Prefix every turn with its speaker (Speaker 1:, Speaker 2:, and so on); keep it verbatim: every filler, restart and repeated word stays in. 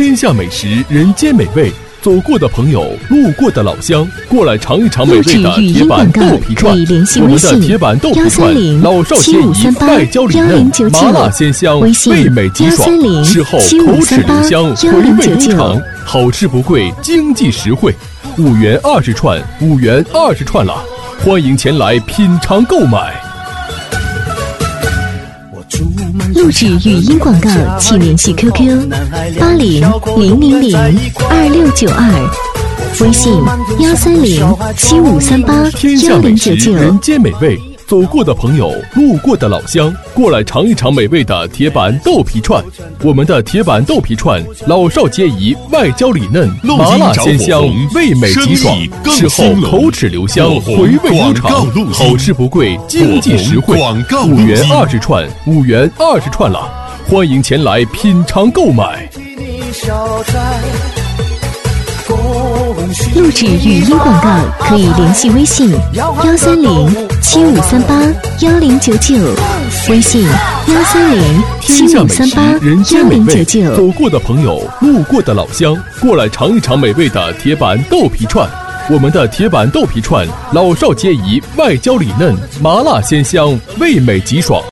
Speaker 1: 天下美食，人间美味。走过的朋友，路过的老乡，过来尝一尝美味的铁板豆皮串。我们的铁板豆皮串，老少皆宜，外焦里嫩，麻辣鲜香，味美极爽，吃后口齿留香，回味悠长。好吃不贵，经济实惠，五元二十串，五元二十串了，欢迎前来品尝购买。
Speaker 2: 录制语音广告，请联系 Q Q 八零零零零二六九二，微信幺三零七五三八幺零九九。
Speaker 1: 人间美味，走过的朋友，路过的老乡，过来尝一尝美味的铁板豆皮串。我们的铁板豆皮串，老少皆宜，外焦里嫩，麻辣鲜香，味美极爽，吃后口齿留香，回味悠长。好吃不贵，经济实惠，五元二十串，五元二十串了，欢迎前来品尝购买。
Speaker 2: 录制语音广告可以联系微信幺三零七五三八幺零九九，微信幺三零七五三八幺零九九。
Speaker 1: 走过的朋友，路过的老乡，过来尝一尝美味的铁板豆皮串。我们的铁板豆皮串，老少皆宜，外焦里嫩，麻辣鲜香，味美极爽。